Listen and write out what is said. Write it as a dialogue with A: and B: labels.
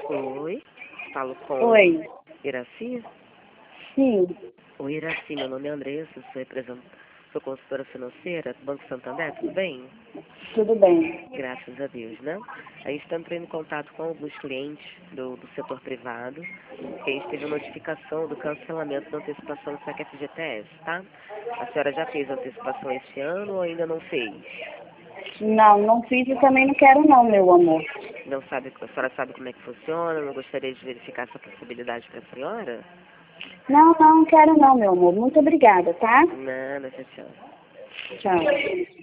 A: Oi, falo com
B: Oi.
A: Iraci?
B: Sim.
A: Oi, Iraci, meu nome é Andressa, sou consultora financeira do Banco Santander, tudo bem?
B: Tudo bem.
A: Graças a Deus, né? A gente está entrando em contato com alguns clientes do setor privado, que a gente teve notificação do cancelamento da antecipação do SAC FGTS, tá? A senhora já fez a antecipação esse ano ou ainda não fez?
B: Não fiz e também não quero não, meu amor.
A: Não sabe, a senhora sabe como é que funciona? Não gostaria de verificar essa possibilidade para a senhora?
B: Não quero não, meu amor. Muito obrigada, tá?
A: Nada, tchau, tchau.
B: Tchau.